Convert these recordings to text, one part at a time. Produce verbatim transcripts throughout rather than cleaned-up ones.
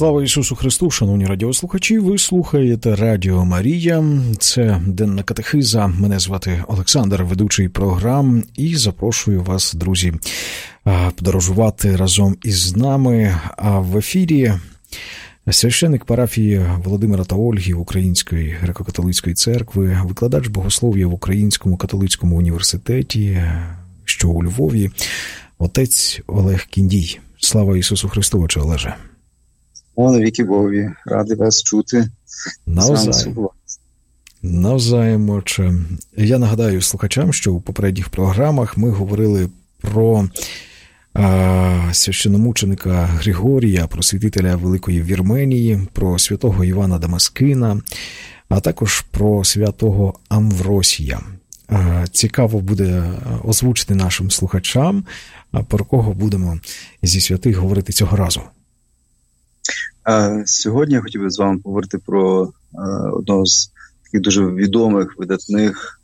Слава Ісусу Христу, шановні радіослухачі, ви слухаєте Радіо Марія, це Денна Катехиза, мене звати Олександр, ведучий програм, і запрошую вас, друзі, подорожувати разом із нами. А в ефірі священик парафії Володимира та Ольги Української греко-католицької церкви, викладач богослов'я в Українському католицькому університеті, що у Львові, отець Олег Кіндій. Слава Ісусу Христу, отче Олеже. Слава віки Богові, радий вас чути. Навзаєм. Навзаєм, отче. Я нагадаю слухачам, що у попередніх програмах ми говорили про а, священомученика Григорія, просвітителя Великої Вірменії, про святого Івана Дамаскина, а також про святого Амвросія. А, цікаво буде озвучити нашим слухачам, а про кого будемо зі святих говорити цього разу. Сьогодні я хотів би з вами поговорити про одного з таких дуже відомих, видатних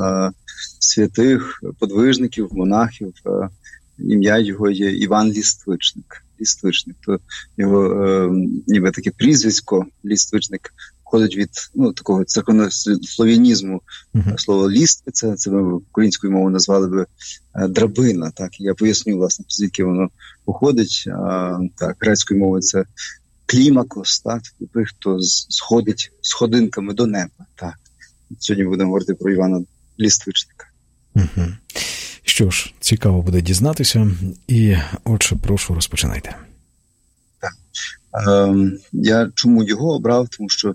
святих, подвижників, монахів. Ім'я його є Іван Ліствичник. Ліствичник. То його ніби таке прізвисько Ліствичник входить від ну, такого церковнослов'янізму. Uh-huh. Слово ліствиця, це ми українською мовою назвали би драбина. Так? Я поясню, власне, звідки воно походить. А, так, грецькою мовою це клімакос, так, той, хто сходить сходинками до неба. Так. Сьогодні будемо говорити про Івана Ліствичника. Угу. Що ж, цікаво буде дізнатися. І, отже, прошу, розпочинайте. Так. Е, я чому його обрав? Тому що е,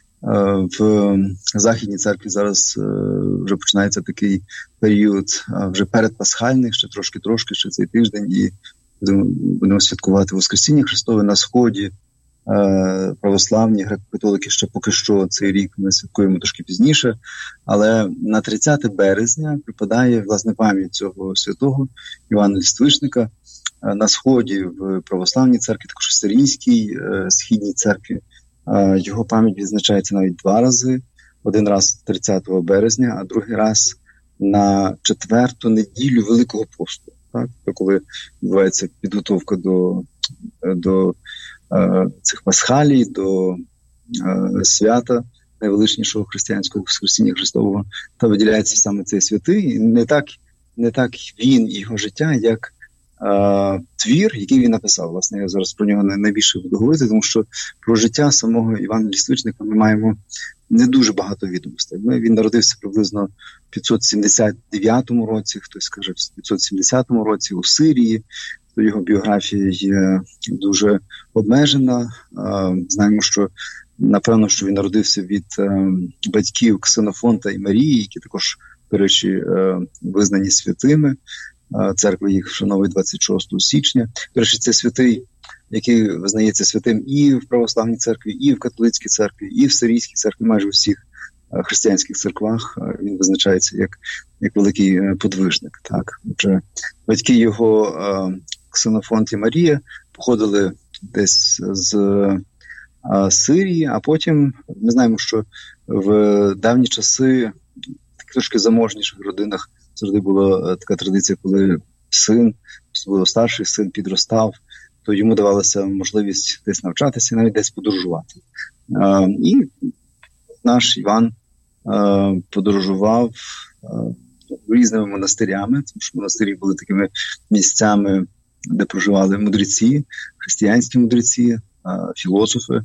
в Західній церкві зараз е, вже починається такий період, е, вже передпасхальний, ще трошки-трошки, ще цей тиждень, і будемо, будемо святкувати Воскресіння Христове на Сході. Православні, греко-католики ще поки що цей рік ми святкуємо трошки пізніше, але на тридцяте березня припадає, власне, пам'ять цього святого Івана Ліствичника на Сході в православній церкві, також в Сирійській східній церкві. Його пам'ять відзначається навіть два рази. Один раз тридцятого березня, а другий раз на четверту неділю Великого посту, так? Коли відбувається підготовка до, до цих пасхалій, до е, свята найвеличнішого християнського Воскресіння Христового, та виділяється саме цей святий. Не так, не так він і його життя, як е, твір, який він написав. Власне, я зараз про нього найбільше буду говорити, тому що про життя самого Івана Ліствичника ми маємо не дуже багато відомостей. Він народився приблизно в п'ятсот сімдесят дев'ятому році, хтось каже в п'ятсот сімдесятому році у Сирії. То його біографія є дуже обмежена. Знаємо, що, напевно, що він народився від батьків Ксенофонта і Марії, які також, до речі, визнані святими. Церква їх вшановує двадцять шостого січня. До речі, це святий, який визнається святим і в православній церкві, і в католицькій церкві, і в сирійській церкві, майже у всіх християнських церквах він визначається як, як великий подвижник. Так. Отже, батьки його, Ксенофонт і Марія, походили десь з а, Сирії, а потім ми знаємо, що в давні часи в трошки заможніших родинах завжди була така традиція, коли син, особливо старший син, підростав, то йому давалася можливість десь навчатися, навіть десь подорожувати. А, і наш Іван а, подорожував а, різними монастирями, тому що монастирі були такими місцями, де проживали мудреці, християнські мудреці, філософи,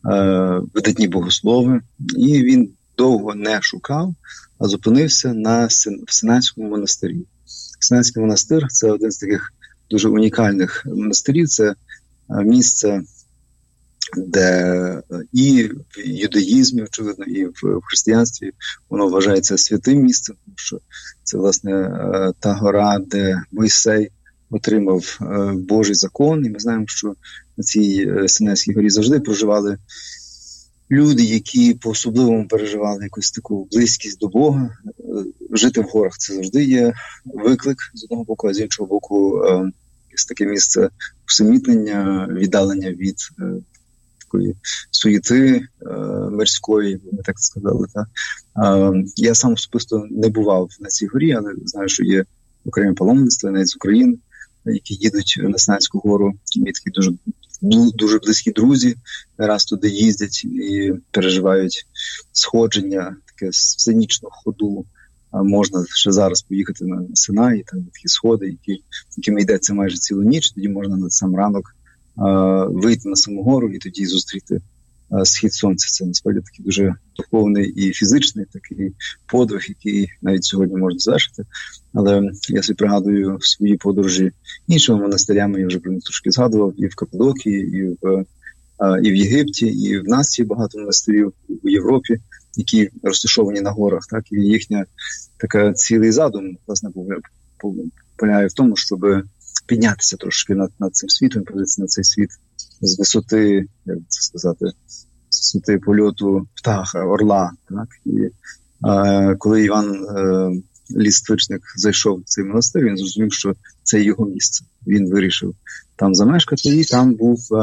видатні богослови. І він довго не шукав, а зупинився на в Синайському монастирі. Синайський монастир – це один з таких дуже унікальних монастирів. Це місце, де і в юдаїзмі, очевидно, і в християнстві воно вважається святим місцем, тому що це, власне, та гора, де Мойсей отримав е, Божий закон, і ми знаємо, що на цій е, Синайській горі завжди проживали люди, які по-особливому переживали якусь таку близькість до Бога. Е, жити в горах – це завжди є виклик з одного боку, а з іншого боку е, якесь таке місце усамітнення, віддалення від е, такої суєти е, мирської, ми так сказали. Та? Е, я сам особисто не бував на цій горі, але знаю, що є окремі паломництва, навіть з України, які їдуть на Синайську гору. Є такий дуже дуже близькі друзі раз туди їздять і переживають сходження, таке сценічного ходу. А можна ще зараз поїхати на Синай, там такі сходи, які, якими йдеться майже цілу ніч, тоді можна на сам ранок а, вийти на саму гору і тоді зустріти а, схід сонця. Це насправді такий дуже духовний і фізичний такий подвиг, який навіть сьогодні можна завершити. Але я собі пригадую свої подорожі іншими монастирями, я вже про них трошки згадував, і в Каппадокії, і в, а, і в Єгипті, і в нас є багато монастирів у Європі, які розташовані на горах, так, і їхня така цілий задум, власне, полягає в тому, щоб піднятися трошки над, над цим світом, подивитися на цей світ з висоти, як це сказати, з висоти польоту птаха, орла, так, і е, коли Іван е, Ліствичник зайшов в цей монастир, він зрозумів, що це його місце. Він вирішив там замешкати, і там був е,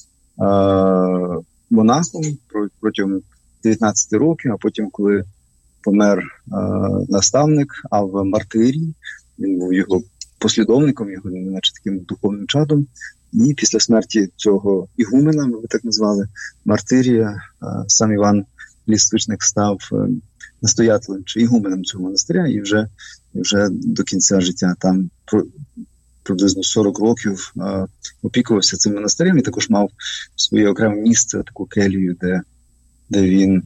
е, монахом протягом дев'ятнадцять років, а потім, коли помер е, наставник Авва Мартирій, він був його послідовником, його, наче таким духовним чадом, і після смерті цього ігумена, ми би так назвали, Мартирія, е, сам Іван Ліствичник став е, настоятелем чи ігуменом цього монастиря, і вже, і вже до кінця життя там про, приблизно сорок років е, опікувався цим монастирем і також мав своє окреме місце, таку келію, де де він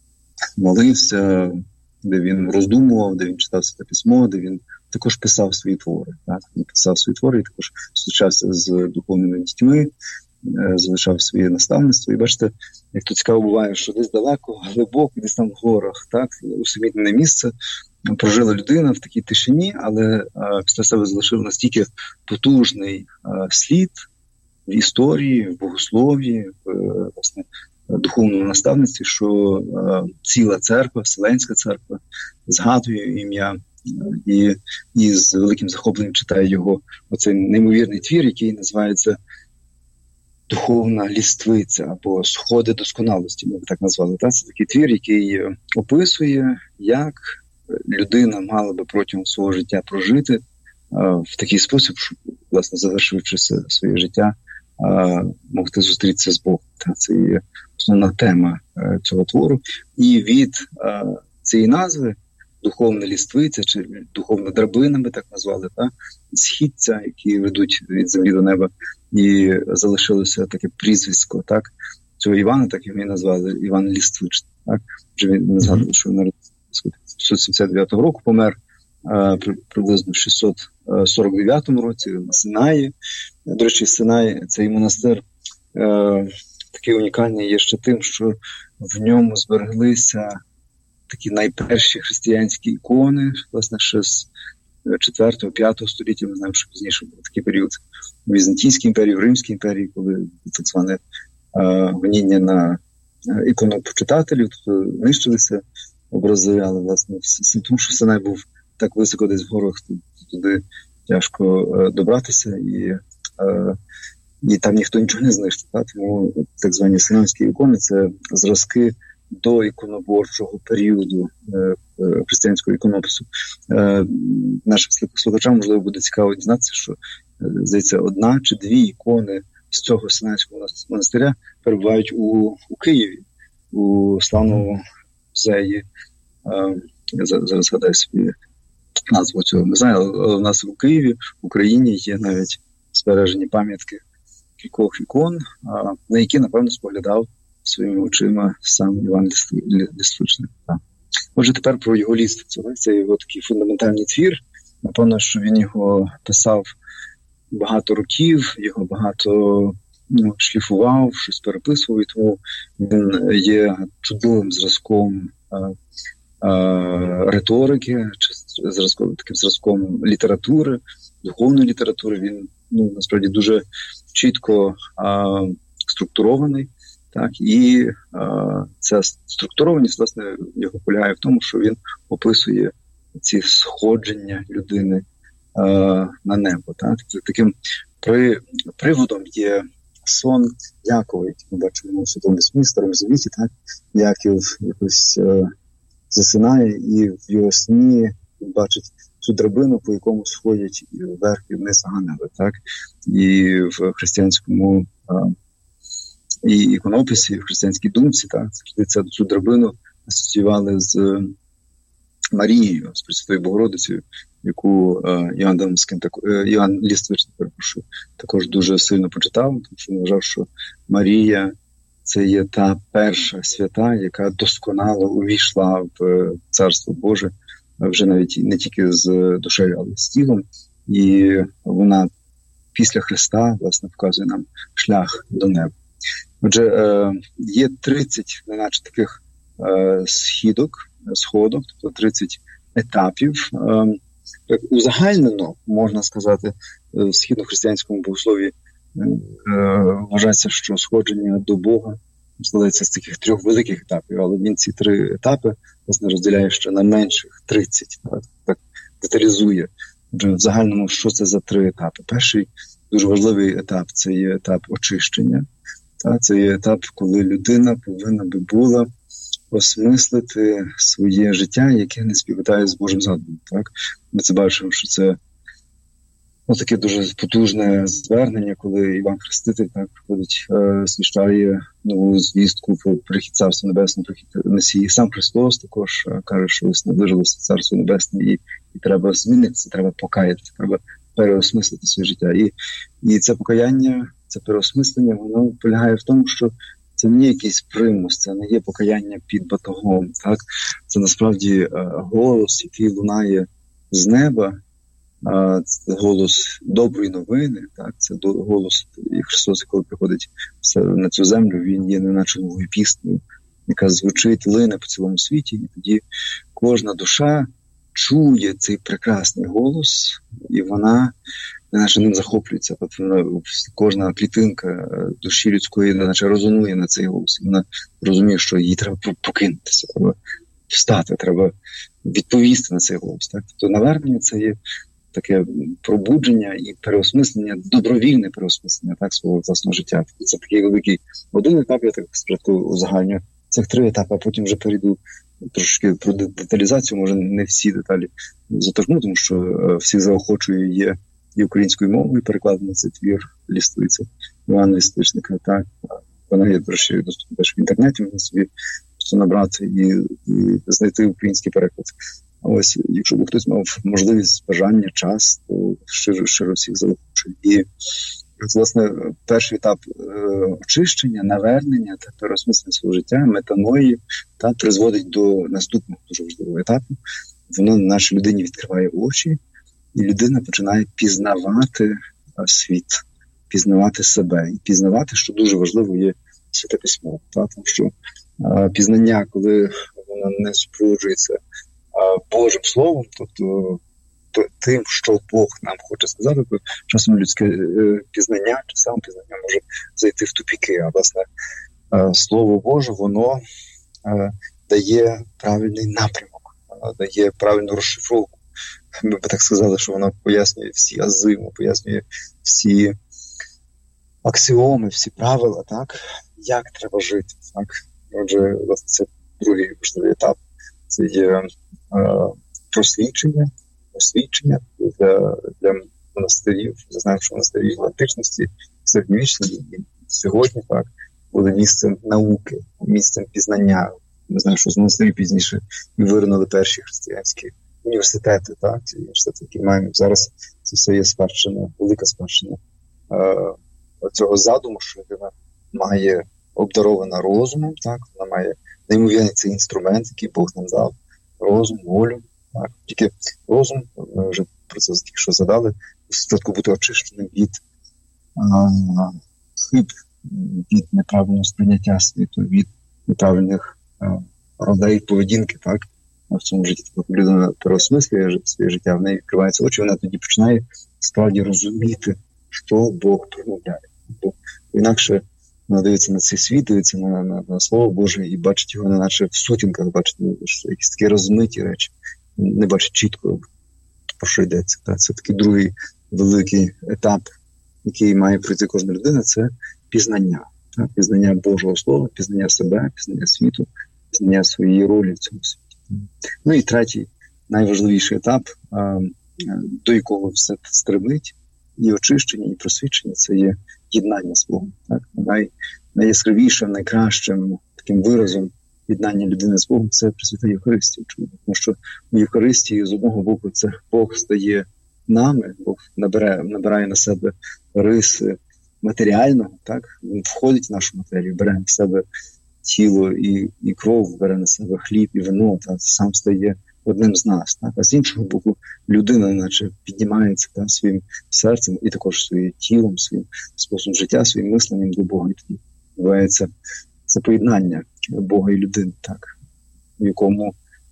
молився, де він роздумував, де він читав Святе Письмо, де він також писав свої твори. Так? Він писав свої твори і також зустрічався з духовними дітьми, залишав своє наставництво. І бачите, як то цікаво буває, що десь далеко, глибоко, десь там в горах, так, усамітнене місце, прожила людина в такій тишині, але а, після себе залишив настільки потужний а, слід в історії, в богослов'ї, в, власне, духовному наставництві, що е, ціла церква, Вселенська церква згадує ім'я і, і з великим захопленням читає його оцей неймовірний твір, який називається «Духовна ліствиця» або «Сходи досконалості», ми так назвали. Та? Це такий твір, який описує, як людина мала би протягом свого життя прожити е, в такий спосіб, щоб, власне, завершивши своє життя, е, могти зустрітися з Богом. Та? Це є основна тема е, цього твору. І від е, цієї назви «Духовна ліствиця» чи «Духовна драбина», ми так назвали, та? Східця, які ведуть від землі до неба, і залишилося таке прізвисько, так? Цього Івана, так його і назвали, Іван Ліствичник. Так? Вже він не згадував, що він народився шістсот сімдесят дев'ятого року, помер е, при, приблизно в шістсот сорок дев'ятому році на Синаї. До речі, Синай, цей монастир, е, такий унікальний є ще тим, що в ньому збереглися такі найперші християнські ікони, власне, ще з четвертого-п'ятого століття, ми знаємо, що пізніше був такий період у Візантійській імперії, в Римській імперії, коли так зване е, гоніння на іконопочитателів, тобто нищилися образи, але, власне, тому що Синай був так високо десь в горах, туди тяжко е, добратися, і, е, і там ніхто нічого не знищив. Так? Тому так звані синайські ікони – це зразки до іконоборчого періоду е, християнського іконопису. Е, нашим слухачам, можливо, буде цікаво дізнатися, що, е, здається, одна чи дві ікони з цього Синайського монастиря перебувають у, у Києві, у славному музеї. Е, я зараз згадаю собі назву цього музею, але у нас в Києві, в Україні є навіть збережені пам'ятки кількох ікон, а, на які, напевно, споглядав своїми очима сам Іван Ліствичник. Отже, тепер про його ліствицю. Це його такий фундаментальний твір. Напевно, що він його писав багато років, його багато ну, шліфував, щось переписував, і тому він є чудовим зразком а, а, риторики, чи зразком, таким зразком літератури, духовної літератури. Він, ну, насправді, дуже чітко а, структурований. Так, і а, ця структурованість, власне, його полягає в тому, що він описує ці сходження людини а, на небо. Так. Таким при, приводом є сон Якова, який ми бачимо у Святому Письмі, Старому Завіті, так, Яків якось а, засинає, і в його сні він бачить цю драбину, по якому сходять вверх і вниз ангели. Так. І в християнському і іконописі, і в християнській думці, так, завжди цю драбину асоціювали з Марією, з Пресвятою Богородицею, яку е, Іоанн Дамаскин, е, Іоанн Ліствичний, перепрошую, також дуже сильно почитав, тому що він вважав, що Марія – це є та перша свята, яка досконало увійшла в Царство Боже, вже навіть не тільки з душею, але з тілом. І вона після Христа, власне, вказує нам шлях до неба. Отже, е, є тридцять, неначе таких е, східок, сходок, тобто тридцять етапів. Е, узагальнено, можна сказати, в східно-християнському богослові е, вважається, що сходження до Бога складається з таких трьох великих етапів, але він ці три етапи, власне, розділяє ще на менших тридцять, так, так деталізує. Отже, в загальному, що це за три етапи? Перший дуже важливий етап – це є етап очищення. Так, це є етап, коли людина повинна би була осмислити своє життя, яке не співпадає з Божим задумом. Так? Ми це бачимо, що це ну, таке дуже потужне звернення, коли Іван Хреститель так приходить, е, свіщає нову звістку про прихід Царства Небесного, прихід Месії. Сам Христос також е, каже, що ось наближилося Царство Небесне, і, і треба змінитися, треба покаятися, треба переосмислити своє життя. І, і це покаяння, це переосмислення, воно полягає в тому, що це не є якийсь примус, це не є покаяння під батогом. Так? Це насправді е, голос, який лунає з неба, е, це голос доброї новини. Так? Це до, голос, і Христос, коли приходить на цю землю, він є неначе новою піснею, яка звучить, лине по цілому світі, і тоді кожна душа чує цей прекрасний голос, і вона наче ним захоплюється. Тобто вона, кожна клітинка душі людської наче резонує на цей голос. Вона розуміє, що їй треба прокинутися, треба встати, треба відповісти на цей голос. Так? Тобто навернення – це є таке пробудження і переосмислення, добровільне переосмислення так, свого власного життя. Це такий великий один етап, я так спочатку узагальнюю. Цих три етапи, а потім вже перейду трошки про деталізацію, може не всі деталі заторкну, тому що е, всіх заохочую є і українською мовою перекладено цей твір Ліствиця, Івана Ліствичника. Так, вона є, до речі, доступна теж в інтернеті, можна собі просто набрати і, і знайти український переклад. А ось, якщо б хтось мав можливість, бажання, час, то щиро, щиро всіх заохочую. І власне, перший етап е, очищення, навернення та переосмислення свого життя, метаної, та призводить до наступного дуже важливого етапу. Воно нашій людині відкриває очі, і людина починає пізнавати е, світ, пізнавати себе. І пізнавати, що дуже важливо, є Святе Письмо. Та? Тому що е, пізнання, коли воно не супроводжується е, Божим Словом, тобто тим, що Бог нам хоче сказати, то часом людське е, пізнання, чи самопізнання може зайти в тупіки. А, власне, е, Слово Боже, воно е, дає правильний напрямок, воно дає правильну розшифровку. Ми б так сказали, що воно пояснює всі ази, пояснює всі аксіоми, всі правила, так? Як треба жити. Так? Отже, власне, це другий важливий етап. Це є е, просвідчення, освічення для, для монастирів. Я знаю, що монастирі в античності, середньовічні, і сьогодні так, були місцем науки, місцем пізнання. Я знаю, що з монастирів пізніше виринули перші християнські університети, так, ці університети, які маємо зараз, це все є спадщина, велика спадщина е, цього задуму, що людина має обдарована розумом, так, вона має неймовірний цей інструмент, який Бог нам дав, розум, волю. Так, тільки розум, ми вже про це тільки що задали, спочатку бути очищеним від а, хиб, від неправильного сприйняття світу, від неправильних а, ролей поведінки, так, в цьому житті. Коли людина переосмислює своє життя, в неї відкриваються очі, вона тоді починає справді розуміти, що Бог промовляє. Бо інакше вона дивиться на цей світ, дивиться на, на, на Слово Боже і бачить його не наче в сутінках, бачить якісь такі розмиті речі. Не бачить чітко, про що йдеться. Так? Це такий другий великий етап, який має пройти кожна людина, це пізнання. Так? Пізнання Божого Слова, пізнання себе, пізнання світу, пізнання своєї ролі в цьому світі. Ну і третій, найважливіший етап, до якого все стремить, і очищення, і просвічення – це є єднання з Богом. Так? Най, найяскравішим, найкращим таким виразом єднання людини з Богом – це Пресвята Євхаристія. Тому що в Євхаристії з одного боку це Бог стає нами, Бог набирає, набирає на себе риси матеріального, так? Він входить в нашу матерію, бере на себе тіло і, і кров, бере на себе хліб і вино, та сам стає одним з нас. Так? А з іншого боку, людина наче піднімається та, своїм серцем і також своїм тілом, своїм способом життя, своїм мисленням до Бога. І тоді відбувається це поєднання Бога і людини, так? В якому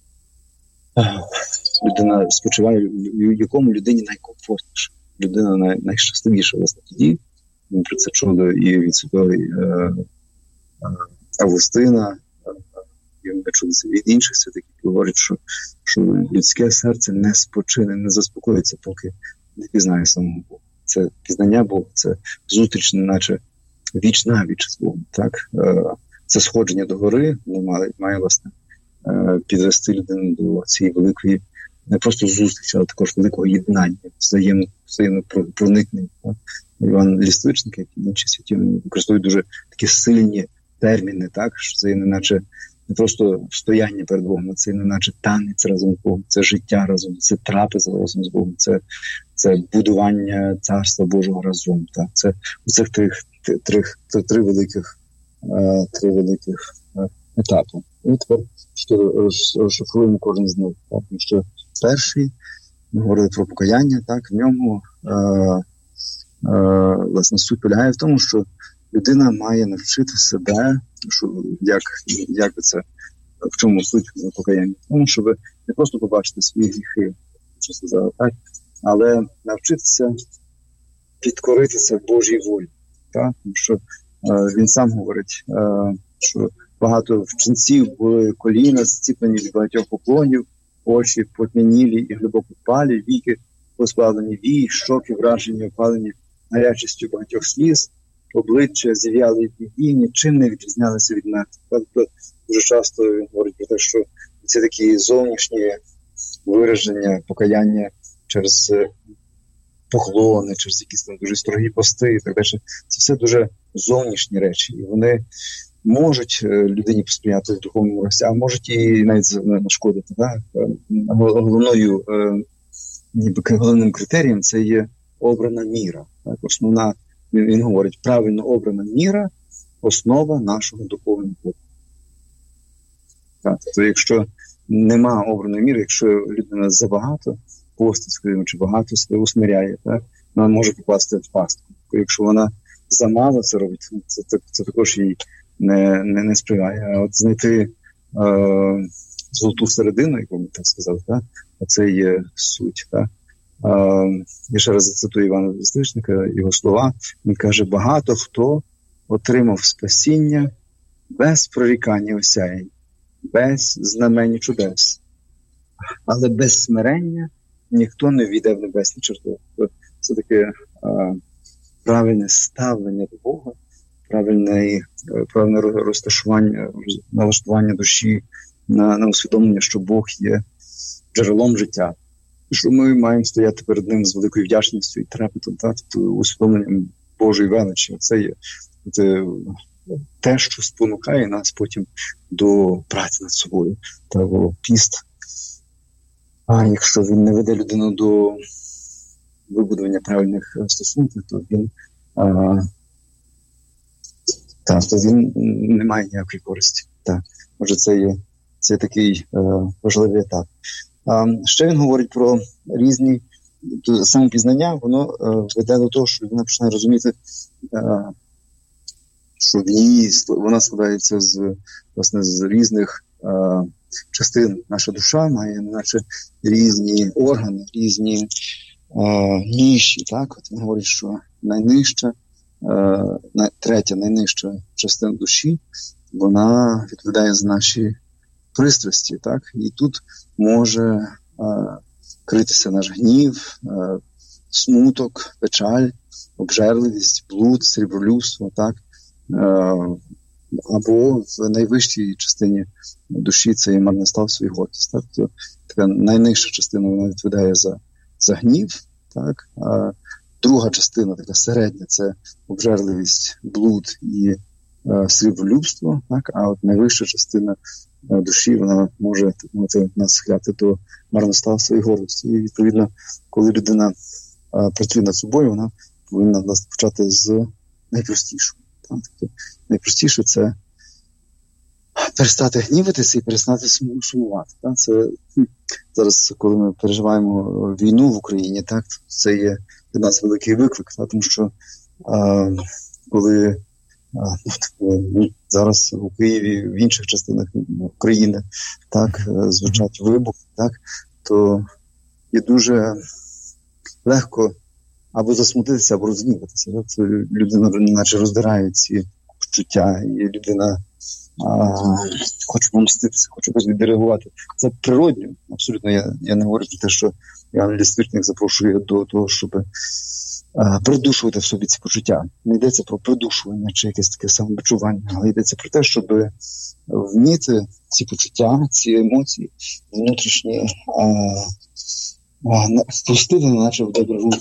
людина спочиває, в якому людині найкомфортніше. Людина най, найщасливіша, власне, тоді. Ми про це чули і від святого е, е, Августина, і ми чули це від інших святих, які говорять, що, що людське серце не спочине, не заспокоїться, поки не пізнає самого Бога. Це пізнання Бога, це зустріч, наче віч на віч з Богом. Так? Е, це сходження до гори, воно має, має власне, е, підвести людину до цієї великої, не просто зустрічі, але також великого єднання, взаємно, взаємно проникнення. Іван Ліствичник, як і інші святі, використовують дуже такі сильні терміни, так, що це не наче не просто стояння перед Богом, це не наче танець разом з Богом, це життя разом, це трапеза разом з Богом, це, це будування Царства Божого разом. Так. Це у цих трьох три, три, три великих, е, три великих е, етапи. І тепер розшифруємо кожен з них. Так. Тому що перший, ми говорили про покаяння, так, в ньому е, е, власне суть полягає в тому, що людина має навчити себе, що, як, як це, в чому суть покаяння. В тому, щоб не просто побачити свої гріхи, що сказали, так, але навчитися підкоритися Божій волі. Так? Тому що е, він сам говорить, е, що багато вченців були коліна зціплені від багатьох поклонів, очі потьмянілі і глибоко впалі, віки позбавлені вій, щоки вражені, опалені гарячістю багатьох сліз, обличчя зів'яли і біді, нічим не відрізнялися від мертвих. Тобто дуже часто він говорить про те, що ці такі зовнішні вираження, покаяння через поклони, через якісь там дуже строгі пости і так далі. Це все дуже зовнішні речі. І вони можуть людині посприяти в духовному рості, а можуть і навіть нашкодити. Так? Головною, ніби головним критерієм це є обрана міра. Так? Основна, він, він говорить, правильно обрана міра – основа нашого духовного життя. Тобто, якщо нема обраної міри, якщо людина забагато постить, скажімо, чи багато себе усмиряє, так, вона може попасти в пастку. Якщо вона замало це робить, це, це, це також їй не, не, не сприяє. А от знайти е, золоту середину, яку ми так сказав, так, це є суть. Так. Е, я ще раз зацитую Івана Ліствичника, його слова. Він каже, багато хто отримав спасіння без прорікання осяянь, без знамень чудес. Але без смирення ніхто не війде в небесні черти. Це таке а, правильне ставлення до Бога, правильне, правильне розташування, налаштування душі на, на усвідомлення, що Бог є джерелом життя. І що ми маємо стояти перед ним з великою вдячністю і трепетом, тобто усвідомленням Божої величі. Це є це, те, що спонукає нас потім до праці над собою. Та піст. А якщо він не веде людину до вибудування правильних стосунків, то він, а, та, то він не має ніякої користі. Так. Може, це є, це такий а, важливий етап. А, ще він говорить про різні самопізнання, воно а, веде до того, що людина починає розуміти, а, що в ній вона складається з, власне, з різних а, частин. Наша душа має, наче, різні органи, різні е, ніші. Так? От він говорить, що найнижча, е, третя, найнижча частина душі, вона відповідає за наші пристрасті. Так? І тут може е, критися наш гнів, е, смуток, печаль, обжерливість, блуд, срібролюбство, так? Е, або в найвищій частині душі це є марнославство і гордість. Так? Така найнижча частина, вона відповідає за, за гнів, так? А друга частина, така середня, це обжерливість, блуд і е, сріблюбство, так? А от найвища частина е, душі, вона може мати нас схиляти до марнославства і гордості. І, відповідно, коли людина е, працює над собою, вона повинна нас почати з найпростішого. Так? Тобто, найпростіше – це перестати гніватися і перестати сумувати. Так? Це зараз, коли ми переживаємо війну в Україні, так, це є для нас великий виклик, так? Тому що а, коли а, ну, зараз у Києві, в інших частинах України, так, звучать вибухи, так, то є дуже легко або засмутитися, або розгніватися. Так? Це людина наче роздирає ці почуття, і людина а, хоче помститися, хоче якось відреагувати. Це природньо. Абсолютно. Я, я не говорю про те, що Іван Ліствичник запрошує до того, щоб а, придушувати в собі ці почуття. Не йдеться про придушування чи якесь таке самобичування, але йдеться про те, щоб вміти ці почуття, ці емоції внутрішні а, а, впустити, наче в добре рух.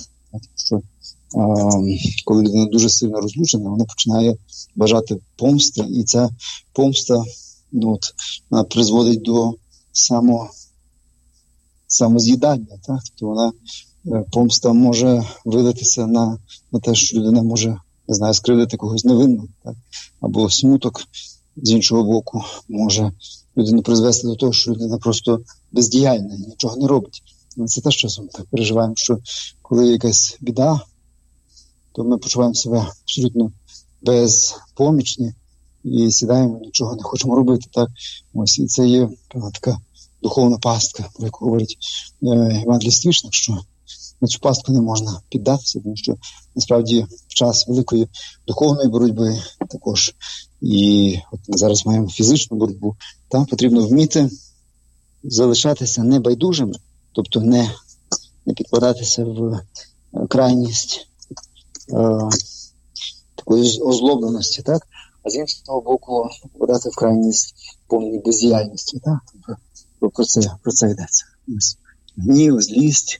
А, коли людина дуже сильно розлючена, вона починає бажати помсти, і ця помста, ну, от, вона призводить до само, самоз'їдання. Так? Тобто вона, помста може видатися на, на те, що людина може, не знаю, скривдити когось невинного, так? Або смуток з іншого боку може людину призвести до того, що людина просто бездіяльна, нічого не робить. Ми це теж часом так переживаємо, що коли якась біда, то ми почуваємо себе абсолютно безпомічні і сідаємо, нічого не хочемо робити. Так? Ось, і це є певна така духовна пастка, про яку говорить е, Іван Ліствичник, що на цю пастку не можна піддатися, тому що насправді в час великої духовної боротьби також, і от ми зараз маємо фізичну боротьбу, там потрібно вміти залишатися небайдужими, тобто не, не підкладатися в крайність е, такої озлобленості, так? А з іншого боку, подати в крайність повній бездіяльності. Так? Тобто про це, про це йдеться. Гнів, злість.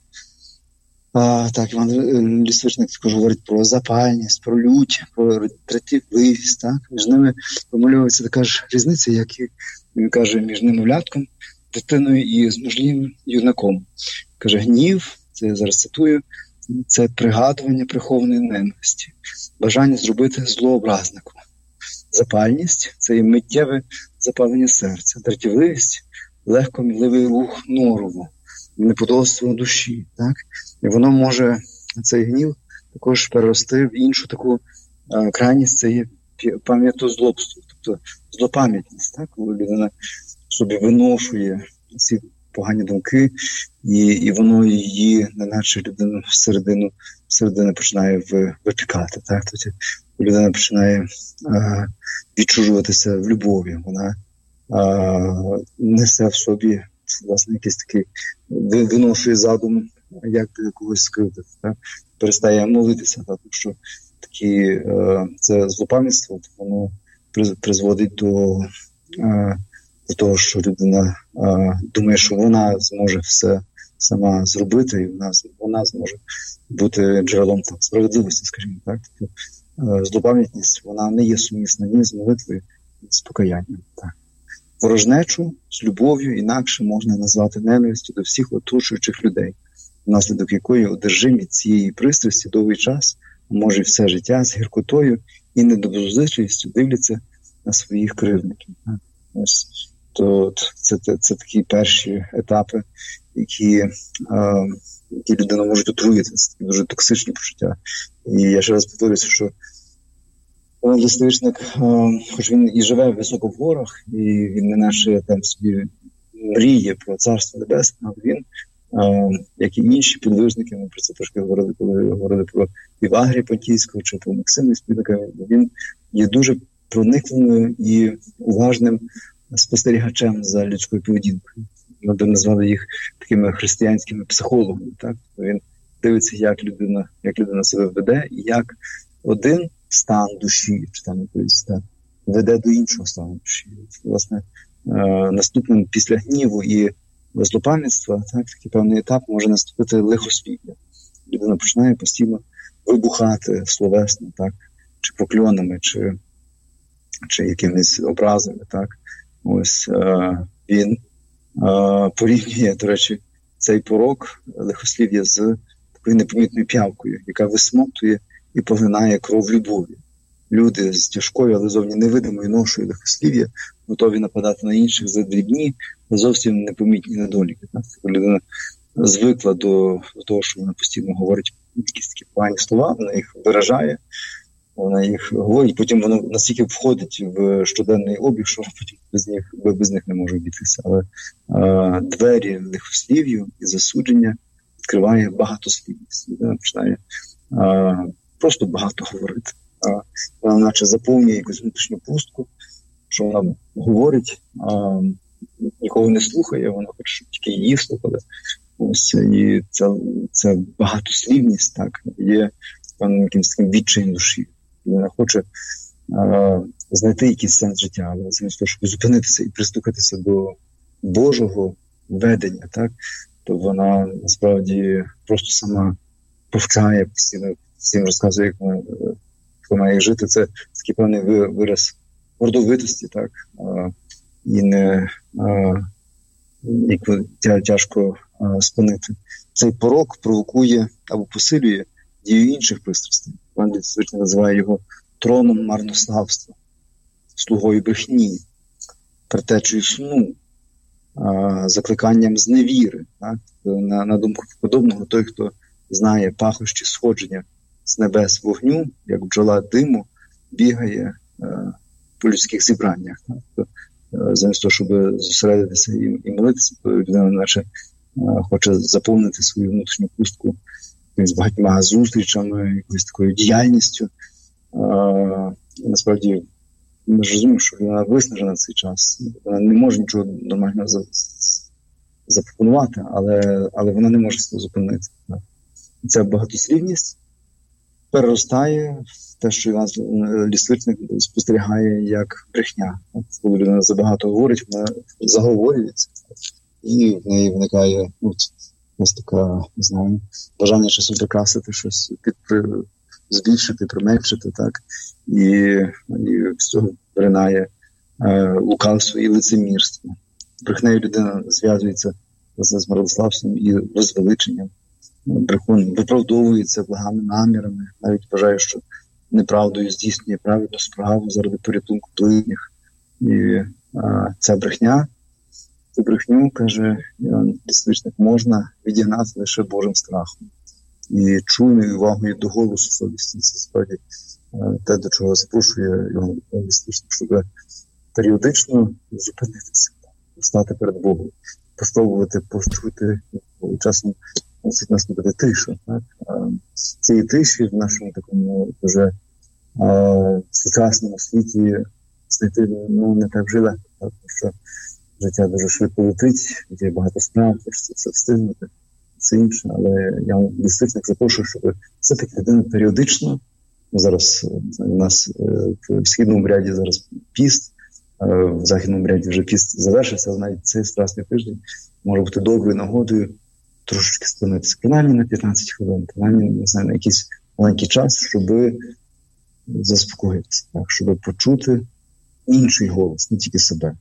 А, так, Іван Ліствичник також говорить про запальність, про лють, про дратівливість. Так? Між ними промальовується така ж різниця, як і, він каже, між немовлятком, дитиною і змужнім юнаком. Каже, гнів, це я зараз цитую, це пригадування прихованої ненависті, бажання зробити зло образнику. Запальність – це і миттєве запалення серця, дратівливість – легкомірливий рух норову, неподобство душі. Так? І воно може, цей гнів, також перерости в іншу таку а, крайність – це є пам'ятозлобство, тобто злопам'ятність, так? Коли людина собі виношує ці погані думки, і, і воно її, неначе людину всередину, всередину починає випікати. Так? Тобто людина починає а, відчужуватися в любові, вона а, несе в собі, власне, якийсь такий, виношує задум, як би когось скривдити, так? Перестає молитися, так? Тому що такі, а, це злопам'ятство, воно призводить до а, до того, що людина а, думає, що вона зможе все сама зробити, і вона, вона зможе бути джерелом там, справедливості, скажімо так. Тобто, а, злопам'ятність, вона не є сумісна ні з молитвою, ні з покаянням. Так. Ворожнечу з любов'ю інакше можна назвати ненавистю до всіх оточуючих людей, внаслідок якої одержимі цієї пристрасті довгий час, а може й все життя, з гіркотою і недоброзичливістю дивляться на своїх кривдників. Ось, то це, це, це такі перші етапи, які, е, які людина можуть отруїти. Це дуже токсичні почуття. І я ще раз повторюся, що Іван Ліствичник, е, хоч він і живе високо в горах, і він не наче там собі мріє про Царство Небесне, але він, е, як і інші підвижники, ми про це трошки говорили, коли говорили про Івагрія Понтійського чи про Максима Спідника, він є дуже проникливим і уважним спостерігачем за людською поведінкою. Ми б назвали їх такими християнськими психологами. Так? Він дивиться, як людина, як людина себе веде, і як один стан душі, чи там якийсь, так, веде до іншого стану душі. Власне, е- наступним після гніву і злопам'ятства, так, такий певний етап може наступити лихосмілля. Людина починає постійно вибухати словесно, так, чи прокльонами, чи, чи якимись образами, так. Ось е, він е, порівнює, до речі, цей порок лихослів'я з такою непомітною п'явкою, яка висмоктує і поглинає кров любові. Люди з тяжкою, але зовні невидимою ношою лихослів'я готові нападати на інших за дрібні, зовсім непомітні недоліки. Людина звикла до, до того, що вона постійно говорить якісь такі погані слова, вона їх виражає, вона їх говорить, потім воно настільки входить в щоденний обіг, що потім без них, без них не може обійтися. Але е, двері лихослів'ю і засудження відкриває багатослівність. Людина починає е, просто багато говорити. Е, вона наче заповнює якусь внутрішню пустку, що вона говорить, а нікого не слухає, вона хоче, щоб тільки її слухали. Ось, і це, це багатослівність, так, є певним якимось таким відчаєм душі. Вона хоче а, знайти якийсь сенс життя, але замість того, щоб зупинитися і пристукатися до Божого ведення, так, то вона насправді просто сама повчає, постійно всім розказує, як вона, хто має жити. Це такий певний вираз гордовитості, так, а, і не а, яку тяжко а, спинити. Цей порок провокує або посилює дію інших пристрастей. Пан звичайно називає його троном марнославства, слугою брехні, предтечею сну, а, закликанням зневіри. Так? На, на думку подобного, той, хто знає пахощі сходження з небес вогню, як бджола диму, бігає а, по людських зібраннях. Так? То, а, замість того, щоб зосередитися і, і молитися, то людина наче а, хоче заповнити свою внутрішню пустку з багатьма зустрічами, якоюсь такою діяльністю. А, насправді, ми ж розуміємо, що вона виснажена цей час. Вона не може нічого нормального запропонувати, але, але вона не може себе зупинити. Ця багатослівність переростає в те, що Іван Лісвичник спостерігає як брехня. Коли людина забагато говорить, вона заговорюється. І в неї виникає ну, ось така, не знаю, бажання часом прикрасити щось, підпри... збільшити, применшити, так, і, і з цього виринає е, лукавство і лицемірство. Брехнею людина зв'язується з марнославством і возвеличенням. Брехун виправдовується благими намірами, навіть вважає, що неправдою здійснює праведну справу заради порятунку ближніх. І е, ця брехня, цю брехню, каже Іван Лісвичник, можна відігнати лише Божим страхом. І чуйною увагою до голосу совісті. Це справді те, до чого запрошує Іван Лісвичник, щоб періодично зупинитися, стати перед Богом, спробувати почути, і часом мусить наступити тиша. Так? Цієї тиші в нашому такому вже а, сучасному світі знайти ну, не так вже легко, тому що життя дуже швидко летить, є багато справ, хочеться все встигнути, все інше, але я Лісвичник запрошую, щоб все-таки людина періодично, зараз у нас в східному ряді зараз піст, в західному ряді вже піст завершився, але навіть цей страсний тиждень може бути доброю нагодою трошечки спинитися, принаймні на п'ятнадцять хвилин, принаймні, не знаю, на якийсь маленький час, щоб заспокоїтися, так, щоб почути інший голос, не тільки себе.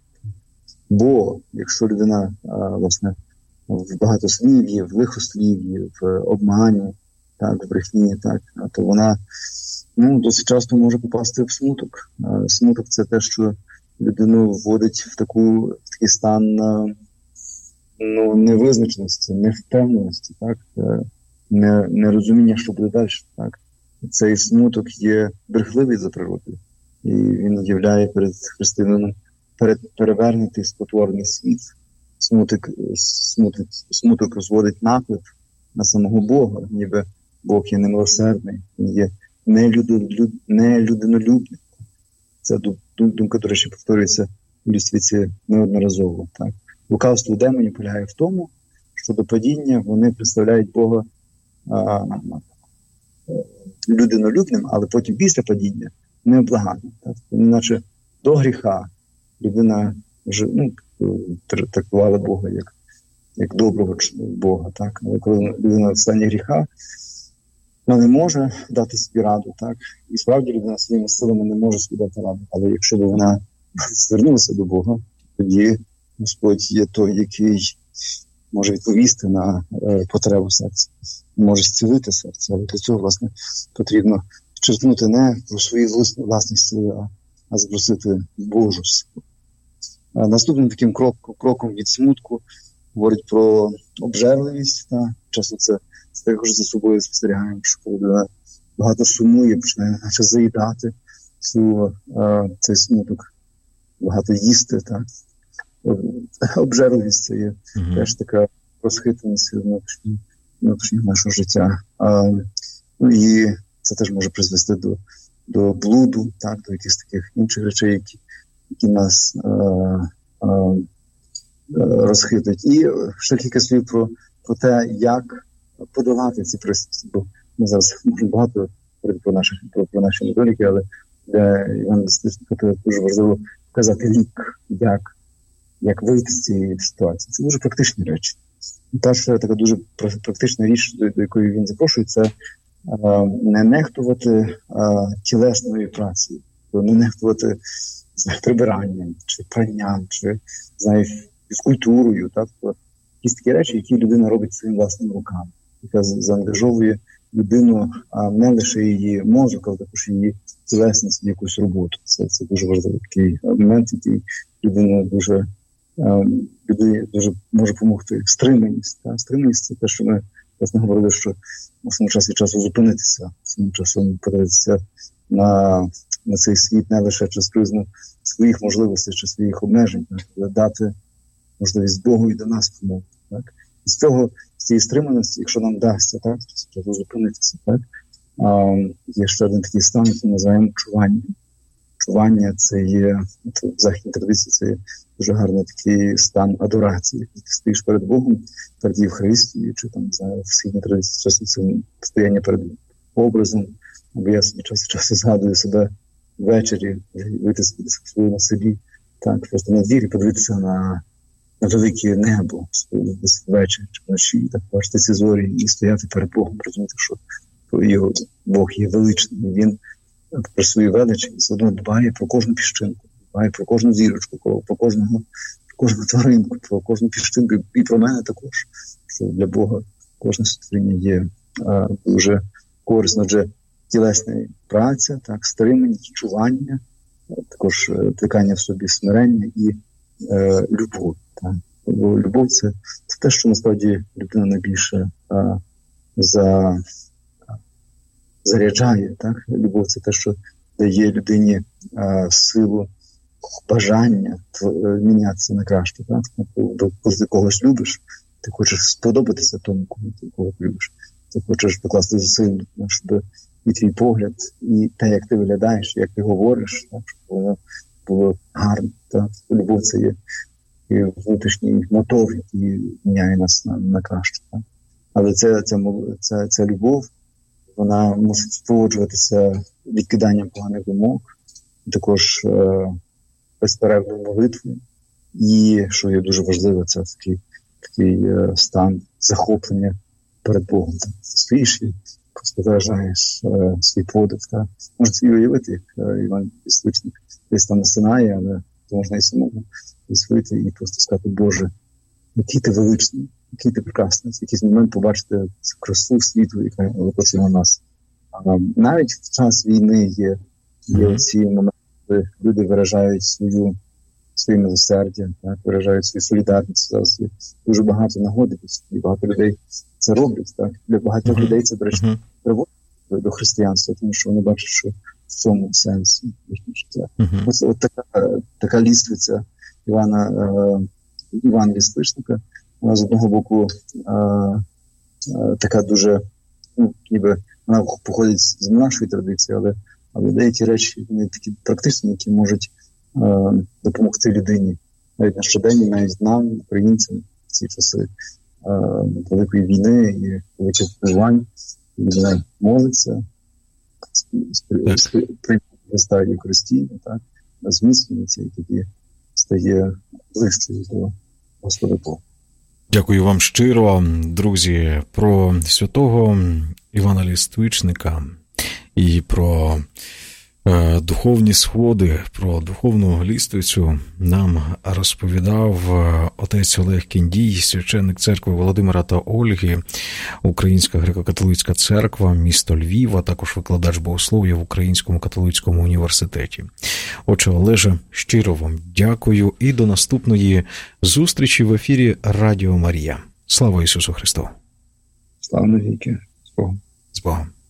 Бо якщо людина, власне, в багатослів'ї, в лихослів'ї, в обмані, так, в брехні, так, то вона ну, досить часто може попасти в смуток. Смуток – це те, що людину вводить в, таку, в такий стан ну, невизначеності, невпевненості, так, не, нерозуміння, що буде далі. Так. Цей смуток є брехливий за природою, і він являє перед християнином перед перевернутий спотворений світ. Смуток, смуток, смуток розводить наклеп на самого Бога, ніби Бог є немилосердний, він є нелюдинолюбний. Ця думка, до речі, повторюється у Лісвиці неодноразово. Так. Лукавство демонів полягає в тому, що до падіння вони представляють Бога а, людинолюбним, але потім після падіння необлаганним. Так. Іначе до гріха людина вже ну, трактувала Бога як, як доброго Бога. Так. Але коли людина в стані гріха, вона не може дати собі раду, так? І справді людина своїми силами не може собі дати раду. Але якщо б вона звернулася до Бога, тоді Господь є той, який може відповісти на е, потребу серця, може зцілити серце. Але для цього, власне, потрібно черпнути не про свої власні сили, а, а запросити Божу силу. А наступним таким кроком, кроком від смутку говорить про обжерливість. Та? Часто це, це також за собою спостерігаємо, що коли людина багато сумує, починає наче заїдати цю, е, цей смуток, багато їсти. Та? Обжерливість – це є mm-hmm. теж така розхитаність внутрішнього, внутрішнього нашого життя. А, ну і це теж може призвести до, до блуду, так, до якихось таких інших речей, які, які нас а, а, розхитують. І ще кілька слів про, про те, як подолати ці пристрасті. Бо ми зараз можемо багато говорити про, наших, про, про наші недоліки, але для Івана Десятичника дуже важливо показати лік, як як вийти з цієї ситуації. Це дуже практичні речі. Перша така дуже практична річ, до, до якої він запрошує, це а, не нехтувати а, тілесною працею, не нехтувати знає, прибиранням, чи пранням, чи знає, фізкультурою. Так? Якісь такі речі, які людина робить своїми власними руками, яка заангажовує людину, а не лише її мозок, але також її тілесність в якусь роботу. Це, це дуже важливий такий момент, який людина дуже людині дуже може допомогти. Стриманість. Та? Стриманість – це те, що ми власне говорили, що мусимо час від часу зупинитися, мусимо часом подивитися на, на цей світ не лише через призму своїх можливостей чи своїх обмежень, так? Але дати можливість Богу і до нас помогти. Так? І з цього, з цієї стриманості, якщо нам вдасться, так, часу зупинитися, так? А, є ще один такий стан, який ми називаємо чуванням. Чування – це є, в західній традиції, це є дуже гарний такий стан адорації. Ти стоїш перед Богом, перед Євхаристією, чи там, не знаю, в східній традиції часто це стояння перед образом. Або я собі час від часу згадую себе ввечері, вийти свою на селі, так, просто на двір і подивитися на, на велике небо, десь ввечері чи вночі, так, бачити ці зорі і стояти перед Богом, розуміти, що його Бог є величний, він про свою велич все одно дбає про кожну піщинку, дбає про кожну зірочку, про, про кожного, про кожну тваринку, про кожну піщинку і про мене також, що для Бога кожне створіння є а, дуже корисно. Отже, тілесна праця, так, стримання, чування, також тикання в собі смирення і е, любов. Так. Бо любов – це, це те, що насправді людина найбільше а, за заряджає, так? Любов – це те, що дає людині а, силу бажання мінятися на краще, так? Коли ти когось любиш, ти хочеш сподобатися тому, кому ти кого любиш. Ти хочеш покласти зусиль, щоб і твій погляд, і те, як ти виглядаєш, як ти говориш, так? Щоб воно було гарно. Так? Любов – це є і внутрішній мотор, який міняє нас на, на краще. Так? Але це, це, це, це любов, вона мусить супроводжуватися відкиданням поганих думок, також е, безперервною молитвою. І, що є дуже важливо, це такий, такий е, стан захоплення перед Богом. Ти стоїш і просто виражаєш е, свій подив. Та. Можна собі уявити, як е, Іван Десятичник десь там на Синаї, але це можна і самому висвити і просто сказати: Боже, який ти величний, який ти прекрасний, в якийсь момент побачити цю красу світу, яка оточує нас. А, навіть в час війни є, є ці моменти, коли люди виражають свою, своє милосердя, так, виражають свою солідарність. Зараз є дуже багато нагоди, і багато людей це роблять. Так. Для багатьох uh-huh. людей це, до речі, приводить uh-huh. до християнства, тому що вони бачать, що в цьому сенсі їхнє життя. Uh-huh. Ось от така, така ліствиця Івана, е, Івана Десятичника. Вона з одного боку а, а, така дуже, ну, ніби вона походить з нашої традиції, але, але деякі речі, вони такі практичні, які можуть а, допомогти людині. Навіть на щоденні, навіть нам, українцям, в ці часи а, великої війни і великих впливань, людина молиться, приймає Євхаристію, так, зміцнюється і тоді стає ближчою до Господа Бога. Дякую вам щиро, друзі. Про святого Івана Ліствичника і про духовні сходи, про духовну ліствицю нам розповідав отець Олег Кіндій, священник церкви Володимира та Ольги, Українська греко-католицька церква, місто Львів, а також викладач богослов'я в Українському католицькому університеті. Отже, Олеже, щиро вам дякую і до наступної зустрічі в ефірі Радіо Марія. Слава Ісусу Христу! Слава навіки! З Богом! З Богом!